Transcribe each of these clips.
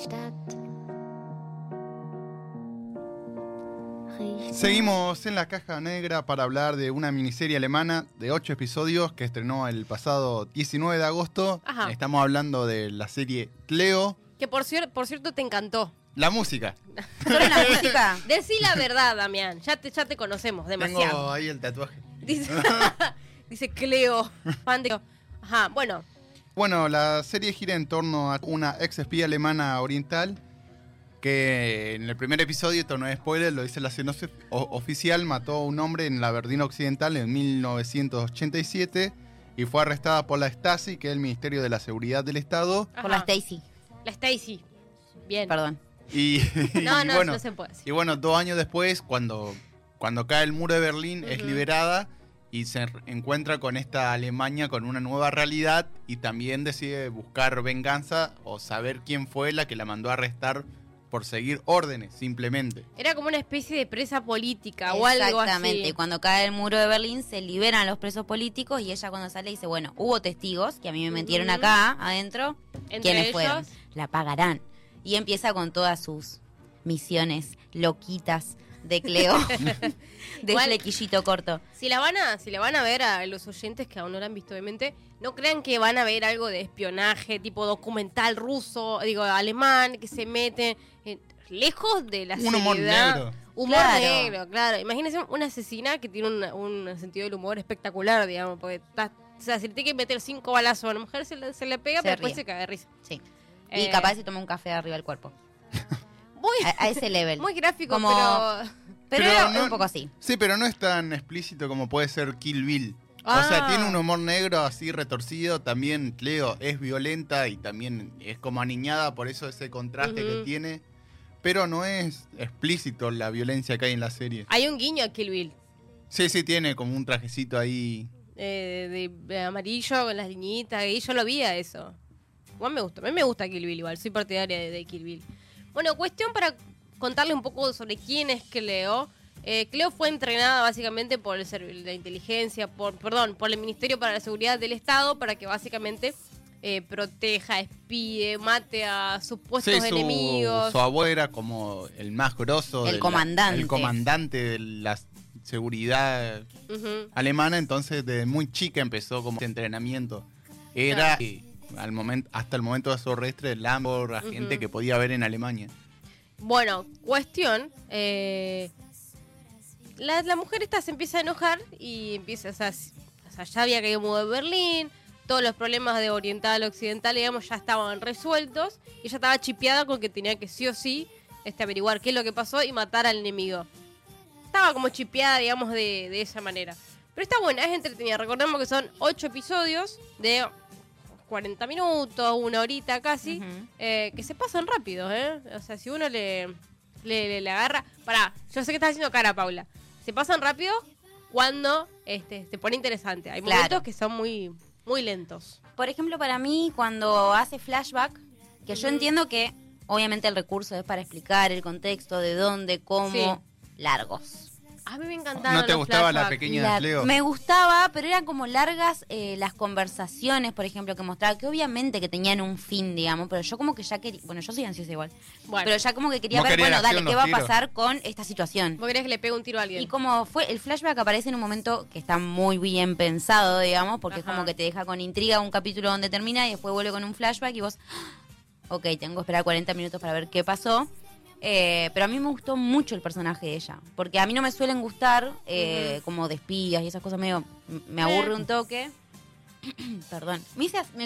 Seguimos en la caja negra para hablar de una miniserie alemana de 8 episodios que estrenó el pasado 19 de agosto. Ajá. Estamos hablando de la serie Cleo. Que por cierto te encantó. La música. ¿Solo la música? Decí la verdad, Damián. Ya te conocemos demasiado. Tengo ahí el tatuaje. Dice Cleo. Fan de... Ajá, bueno. Bueno, la serie gira en torno a una ex espía alemana oriental que en el primer episodio, esto no es spoiler, lo dice la sinopsis oficial, mató a un hombre en la Berlín Occidental en 1987 y fue arrestada por la Stasi, que es el Ministerio de la Seguridad del Estado. Ajá. Por la Stacy. La Stacy. Bien. Perdón. Y, No, y bueno, no se puede decir. y bueno, 2 años después, cuando cae el muro de Berlín, es liberada y se encuentra con esta Alemania con una nueva realidad y también decide buscar venganza o saber quién fue la que la mandó a arrestar por seguir órdenes, simplemente. Era como una especie de presa política o algo así. Exactamente. Cuando cae el muro de Berlín se liberan los presos políticos y ella cuando sale dice, bueno, hubo testigos que a mí me metieron acá adentro. Entre ¿Quiénes ellos, fueron? La pagarán. Y empieza con todas sus misiones loquitas de Cleo. De Igual, flequillito corto. Si la van a ver a los oyentes que aún no la han visto, obviamente, no crean que van a ver algo de espionaje, tipo documental ruso, alemán, que se mete lejos de la Un humor seriedad. negro. Humor Claro. negro, claro. Imagínense una asesina que tiene un sentido del humor espectacular, digamos, porque o sea, si le tiene que meter 5 balazos a una mujer, se le pega, Se pero después ríe. se cae de risa. Sí. Y Eh, capaz se toma un café arriba del cuerpo. Muy, A ese level. muy gráfico, Como- pero Pero era no- un poco así. Sí, pero no es tan explícito como puede ser Kill Bill. Ah. O sea, tiene un humor negro así retorcido. También Cleo es violenta y también es como aniñada, por eso ese contraste que tiene. Pero no es explícito la violencia que hay en la serie. hay un guiño a Kill Bill. Sí, tiene como un trajecito ahí. De amarillo con las liñitas, y yo lo vi a eso. Igual me gusta, a mí me gusta Kill Bill igual, soy partidaria de Kill Bill. Bueno, cuestión para contarle un poco sobre quién es Cleo. Cleo fue entrenada básicamente por la inteligencia, por el Ministerio para la Seguridad del Estado, para que básicamente proteja, espíe, mate a supuestos enemigos. Su abuelo era como el más grosso. El de comandante. el comandante de la seguridad Ujú. alemana. Entonces, desde muy chica empezó como este entrenamiento. Era hasta el momento de su arresto el Lamborghini, agente que podía ver en Alemania. Bueno, cuestión. La mujer esta se empieza a enojar y empieza, o sea, ya había caído el muro de Berlín, todos los problemas de oriental a occidental, digamos, ya estaban resueltos y ella estaba chipeada con que tenía que sí o sí averiguar qué es lo que pasó y matar al enemigo. Estaba como chipeada, digamos, de esa manera. Pero está buena, es entretenida. Recordemos que son 8 episodios de 40 minutos, 1 horita casi, que se pasan rápido, ¿eh? O sea, si uno le agarra... Pará, yo sé que estás haciendo cara, Paula. Se pasan rápido cuando se pone interesante. Hay Claro. momentos que son muy, muy lentos. Por ejemplo, para mí, cuando hace flashback, que yo entiendo que obviamente el recurso es para explicar el contexto, de dónde, cómo, Sí. largos. A mí me encantaron ¿No te los gustaba la flashbacks. pequeña Cleo? Me gustaba, pero eran como largas las conversaciones, por ejemplo, que mostraba, que obviamente que tenían un fin, digamos, pero yo como que ya quería, bueno, yo soy ansiosa igual, Bueno, pero ya como que quería Vos ver, querías bueno, dale, acción, ¿qué los va a tiros. pasar con esta situación? ¿vos querés que le pegue un tiro a alguien? Y como fue, el flashback aparece en un momento que está muy bien pensado, digamos, porque es Ajá. como que te deja con intriga un capítulo donde termina y después vuelve con un flashback y vos, ok, tengo que esperar 40 minutos para ver qué pasó. Pero a mí me gustó mucho el personaje de ella, porque a mí no me suelen gustar como de espías y esas cosas medio, me aburre un toque. Perdón, me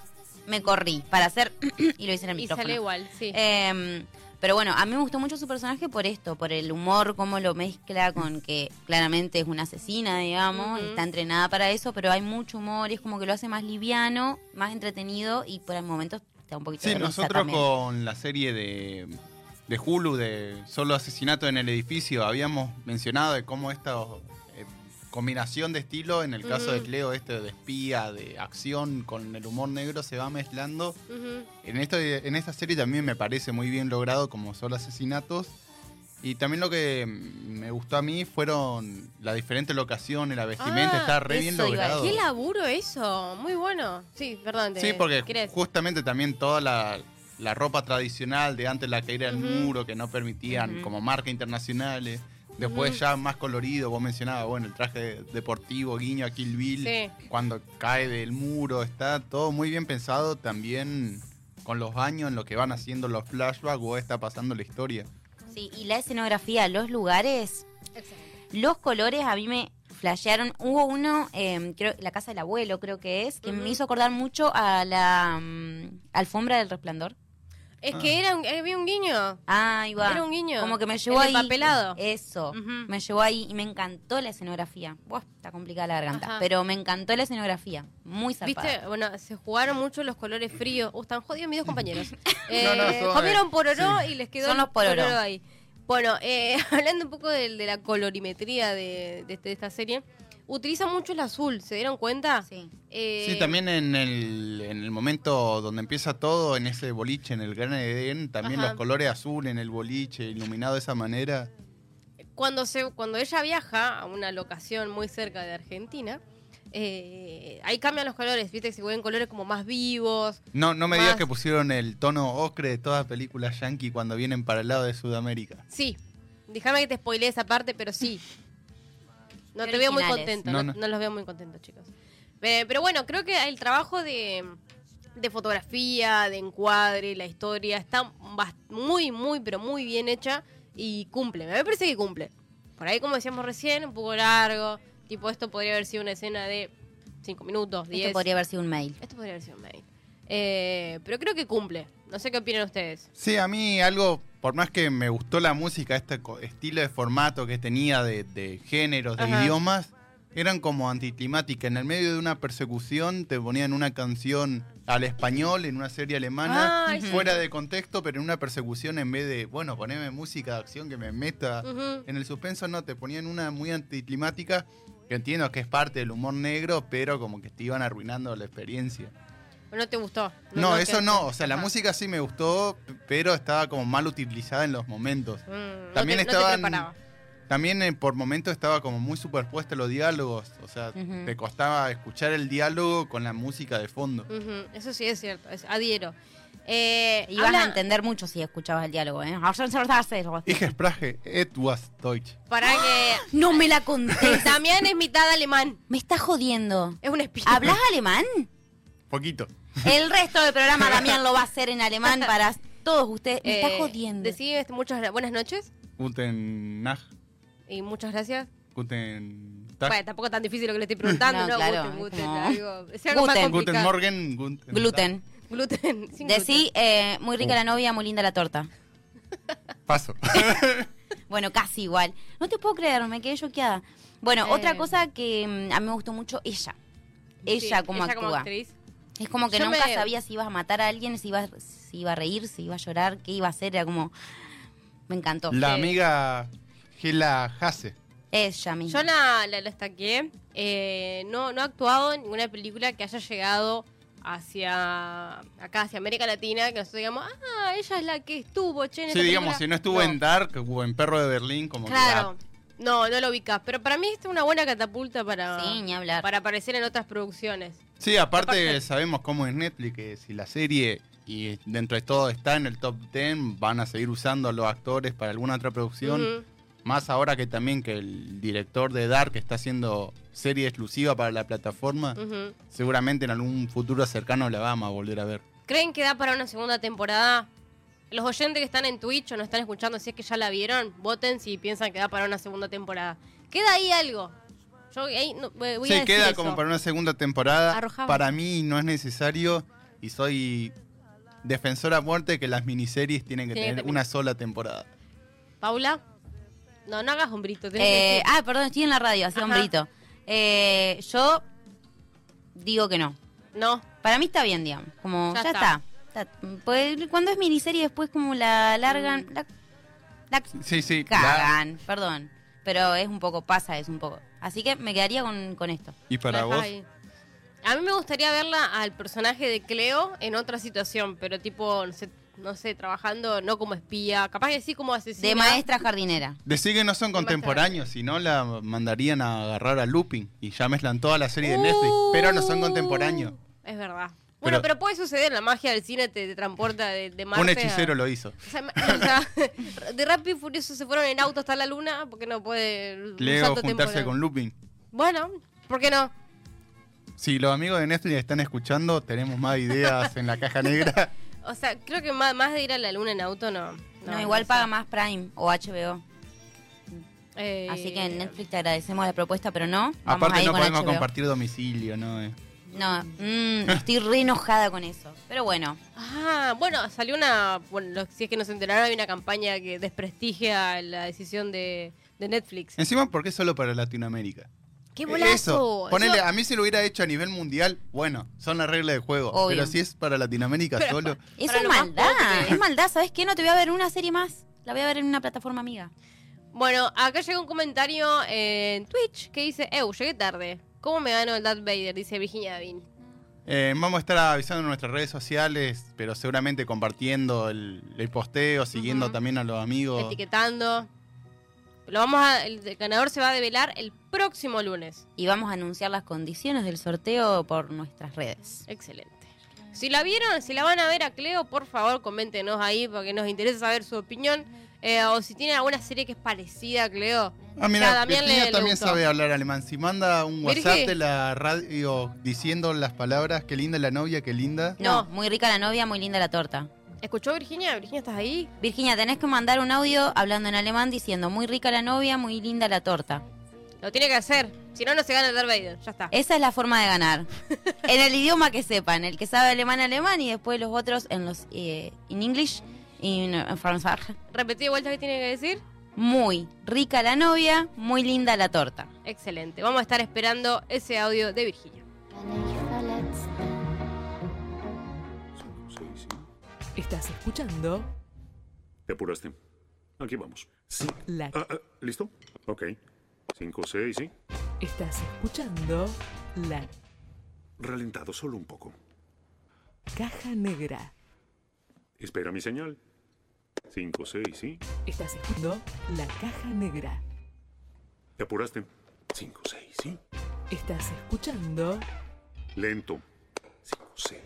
corrí para hacer y lo hice en el y micrófono. sale igual, sí. Pero bueno, a mí me gustó mucho su personaje por esto, por el humor, cómo lo mezcla con que claramente es una asesina, digamos, está entrenada para eso, pero hay mucho humor y es como que lo hace más liviano, más entretenido y por el momento está un poquito Sí, de risa nosotros también. con la serie de Hulu, de Solo Asesinato en el Edificio, habíamos mencionado de cómo esta combinación de estilo, en el caso de Cleo, de espía, de acción, con el humor negro, se va mezclando. Ujú. En esta serie también me parece muy bien logrado, como Solo Asesinatos. Y también lo que me gustó a mí fueron las diferentes locaciones, la vestimenta, está re bien eso iba a logrado. Qué laburo eso, muy bueno. Sí, perdón. Sí, porque ¿querés? justamente también toda la ropa tradicional de antes de la caída del Ujú. muro, que no permitían Ujú. como marcas internacionales. Después Ujú. ya más colorido, vos mencionabas, bueno, el traje deportivo, guiño a Kill Bill, Sí. cuando cae del muro, está todo muy bien pensado también con los años en lo que van haciendo los flashbacks o está pasando la historia. Sí, y la escenografía, los lugares, Excelente. los colores a mí me flashearon. Hubo uno, creo, la casa del abuelo creo que es, que Ujú. me hizo acordar mucho a la alfombra del Resplandor. Es que había un guiño. Ah, ahí va. Era un guiño. Como que me llevó El ahí. empapelado. Eso. Ujú. Me llevó ahí y me encantó la escenografía. Buah, está complicada la garganta. Ajá. Pero me encantó la escenografía. Muy zarpada. ¿Viste? Bueno, se jugaron mucho los colores fríos. Están jodidos mis dos compañeros. son, Comieron pororó y les quedó Son los pororó. ahí. Bueno, hablando un poco de la colorimetría de esta serie, utiliza mucho el azul, ¿se dieron cuenta? Sí. Eh, Sí, también en el momento donde empieza todo, en ese boliche, en el Gran Edén, también Ajá. los colores azul en el boliche, iluminado de esa manera. Cuando ella viaja a una locación muy cerca de Argentina, ahí cambian los colores, viste que se vuelven colores como más vivos. No me digas Más- que pusieron el tono ocre de todas películas yankee cuando vienen para el lado de Sudamérica. Sí, déjame que te spoilee esa parte, pero sí. No Qué te veo muy originales. contento, No, no, no. no los veo muy contentos, chicos. Pero bueno, creo que el trabajo de fotografía, de encuadre, la historia, está muy, muy, pero muy bien hecha y cumple. Me parece que cumple. Por ahí, como decíamos recién, un poco largo. Tipo, esto podría haber sido una escena de 5 minutos, 10. Esto podría haber sido un mail. Esto podría haber sido un mail. Pero creo que cumple. No sé qué opinan ustedes. Sí, a mí algo, por más que me gustó la música, este estilo de formato que tenía de géneros, de Ajá. idiomas, eran como anticlimáticas. En el medio de una persecución te ponían una canción al español en una serie alemana, Ay, sí. fuera de contexto, pero en una persecución en vez de, bueno, poneme música de acción que me meta Ujú. en el suspenso, no, te ponían una muy anticlimática, que entiendo que es parte del humor negro, pero como que te iban arruinando la experiencia. ¿No te gustó? No, eso quedaste- no, o sea, la Ajá. música sí me gustó, pero estaba como mal utilizada en los momentos. no También te estaban- preparaba. También por momentos estaba como muy superpuesta los diálogos, o sea, Ujú. te costaba escuchar el diálogo con la música de fondo. Ujú, eso sí es cierto, adhiero. Ibas Habla- a entender mucho si escuchabas el diálogo, ¿eh? Ich spreche etwas Deutsch. Para que No me la conté. Damián es mitad alemán, Me estás jodiendo. es un espía. ¿Hablas alemán? Poquito. El resto del programa Damián lo va a hacer en alemán para todos ustedes. Me estás jodiendo. Decí muchas buenas noches Guten Nacht, y muchas gracias. Guten Tag, Bueno, tampoco es tan difícil lo que le estoy preguntando, No, ¿no? claro, Gluten, es como- algo. Es algo más Gluten. Guten complicado. Morgen, Guten Gluten. Gluten. Sin Decí, muy rica la novia, muy linda la torta. Tag. Paso. Bueno, casi igual. No te puedo creer, me quedé choqueada. Bueno, otra cosa que a mí me gustó mucho, ella. Ella Sí, como actúa. actriz. Es como que Yo nunca me- sabía si ibas a matar a alguien, si iba a reír, si iba a llorar, qué iba a hacer. Era como... Me encantó. La Sí. amiga Gela Hase. Ella misma. Yo la destaqué. No ha actuado en ninguna película que haya llegado hacia América Latina, que nosotros digamos, ella es la que estuvo, che, en Sí, esta digamos, si película. no estuvo en Dark o en Perro de Berlín, como Claro. que... No lo ubicás. Pero para mí es una buena catapulta para, Sí, ni hablar. para aparecer en otras producciones. Sí, aparte Aparte- sabemos cómo es Netflix, que si la serie y dentro de todo está en el top 10, van a seguir usando a los actores para alguna otra producción. Ujú. Más ahora que también que el director de Dark está haciendo serie exclusiva para la plataforma, Ujú. seguramente en algún futuro cercano la vamos a volver a ver. ¿Creen que da para una segunda temporada? Los oyentes que están en Twitch o nos están escuchando, si es que ya la vieron, voten si piensan que da para una segunda temporada. Queda ahí algo. Yo ahí voy a Sí, decir queda eso. como para una segunda temporada. Arrojamos. Para mí no es necesario y soy defensor a muerte que las miniseries tienen que Tienen que tener terminar. una sola temporada. ¿Paula? No hagas hombrito. tenés que decir. Perdón, estoy en la radio, hacía un Ajá. grito. Yo digo que no. No. Para mí está bien, digamos. Como, Ya ya está. está. Pues, cuando es miniserie después como la largan, la Sí, cagan, perdón. Pero es un poco, es un poco. Así que me quedaría con esto. ¿Y para La vos? dejás ahí. A mí me gustaría verla al personaje de Cleo en otra situación, pero tipo, no sé, trabajando no como espía, capaz que sí como asesina. De maestra jardinera. Decí que no son contemporáneos, si no la mandarían a agarrar a Lupin y ya mezclan toda la serie de Netflix, pero no son contemporáneos. Es verdad. Pero Bueno, pero puede suceder, la magia del cine te transporta de Marte. Un hechicero lo hizo. O sea, de Rápido y Furioso se fueron en auto hasta la luna porque no puede un Leo salto juntarse temporal. con Lupin. Bueno, ¿por qué no? Si los amigos de Netflix están escuchando, tenemos más ideas en la caja negra. O sea, creo que más de ir a la luna en auto, no. No, igual sé. paga más Prime o HBO. Así que en Netflix te agradecemos la propuesta, pero no. Vamos Aparte ahí no con podemos HBO. compartir domicilio, ¿no? No, estoy re enojada con eso. Pero bueno, Bueno, salió una... Bueno, si es que no se enteraron, hay una campaña que desprestigia la decisión de Netflix. Encima, ¿por qué solo para Latinoamérica? ¡Qué bolazo! Eso, ponele, Eso- a mí si lo hubiera hecho a nivel mundial, bueno, son las reglas del juego. Obvio. Pero si es para Latinoamérica Pero- solo... eso Para es lo más maldad. pobre. Es maldad, ¿sabes qué? No te voy a ver una serie más. La voy a ver en una plataforma amiga. Bueno, acá llega un comentario en Twitch que dice: llegué tarde. ¿Cómo me gano el Darth Vader? Dice Virginia Davin. vamos a estar avisando en nuestras redes sociales, pero seguramente compartiendo el posteo, siguiendo Ujú. también a los amigos. Etiquetando. El ganador se va a develar el próximo lunes. Y vamos a anunciar las condiciones del sorteo por nuestras redes. Excelente. Si la vieron, si la van a ver a Cleo, por favor, coméntenos ahí porque nos interesa saber su opinión. O si tienen alguna serie que es parecida a Cleo. Ah, Ya, a mira, Damián Virginia le también gustó. sabe hablar alemán. Si manda un Virgi. WhatsApp de la radio diciendo las palabras, qué linda la novia, qué linda. No, No. muy rica la novia, muy linda la torta. ¿Escuchó Virginia? Virginia, ¿estás ahí? Virginia, tenés que mandar un audio hablando en alemán diciendo muy rica la novia, muy linda la torta. Lo tiene que hacer. Si no, no se gana el Darth Vader. Ya está. Esa es la forma de ganar. En el idioma que sepan, el que sabe alemán, alemán, y después los otros en los en English y en francés. Repetí de vuelta qué tiene que decir. Muy rica la novia, muy linda la torta. Excelente. Vamos a estar esperando ese audio de Virginia. Estás escuchando Te apuraste. Aquí vamos. Sí. la ¿Listo? Ok. 5, 6, sí. estás escuchando la Ralentado solo un poco. caja negra. Espera mi señal. 5, 6, sí. Estás escuchando la caja negra. Te apuraste. 5, 6, sí. Estás escuchando Lento. 5, 6.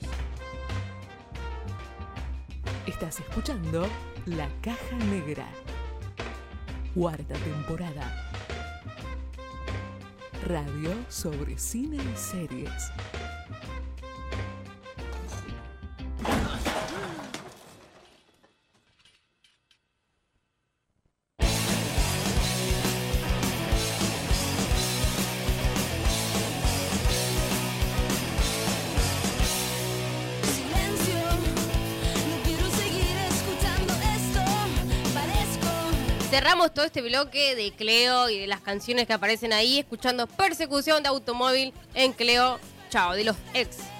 Estás escuchando la caja negra. Cuarta temporada. Radio sobre cine y series. Silencio, no quiero seguir escuchando esto. Parezco Cerramos todo este bloque de Cleo y de las canciones que aparecen ahí, escuchando Persecución de Automóvil en Cleo. Chao, de los ex.